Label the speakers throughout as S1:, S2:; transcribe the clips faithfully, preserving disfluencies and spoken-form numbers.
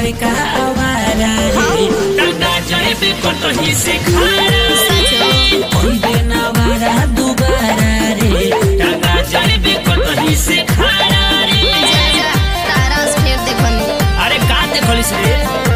S1: बड़का आवारा रे टंगा जइबे कतही से खारा ओइबे नवारा दुबारा रे टंगा जइबे कतही से खारा रे
S2: तारा फेर देखनी।
S1: अरे का देखलिस रे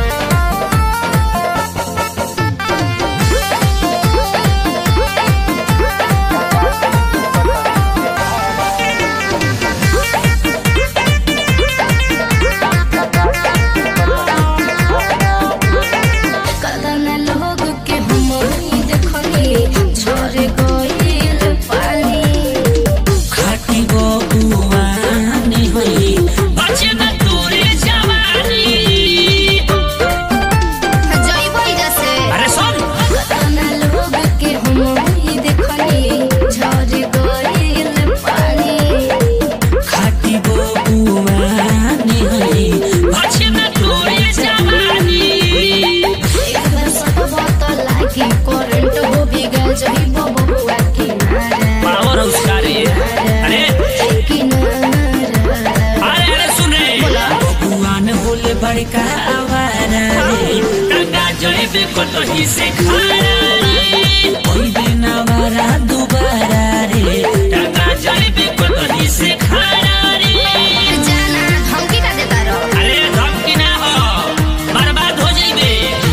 S1: बड़का आवारा रे टंगा जइबे कतही से खारा रे ओइबे नवारा दुबारा रे टंगा जइबे कतही से खारा रे
S2: जाना धमकी का देता रहो।
S1: अरे धमकी ना हो बर्बाद हो जइबे।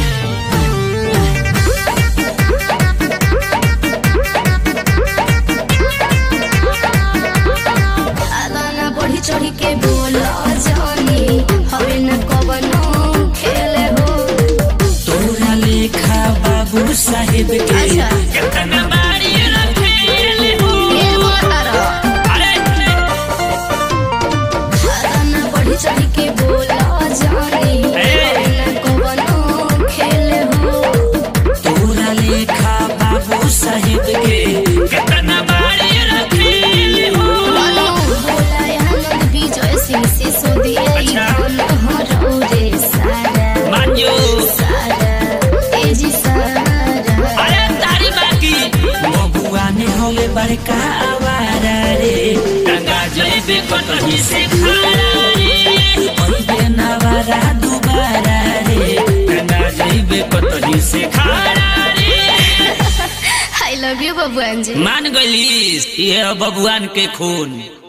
S2: आदाना बढ़ी चढ़ी के बोला जानी हवे न कवनो खेले हो
S1: तोरा लेखा बाबू साहेब के
S2: अच्छा।
S1: कितना बारी रखेले हो
S2: ये मोहतरा
S1: अरे
S2: आदाना बढ़ी चढ़ी के बोला जानी हवे न कवनो खेले हो
S1: तोरा लेखा बाबू साहेब के कितना बारी रखेले हो
S2: बोलो बोला आनंद विजय सिंह से सोदिए
S1: अच्छा।
S2: हरो रे सारा
S1: मानियो
S2: सारा तेजी सारा
S1: अरे तारी बाकी बबुआ ने होले बड़का आवारा रे टंगा जइबे कतही से खारा रे ओइबे नवारा दुबारा रे टंगा जइबे कतही से खारा रे।
S2: आई लव यू बबुआन जी।
S1: मान गइलिस ये बबुआन के खून।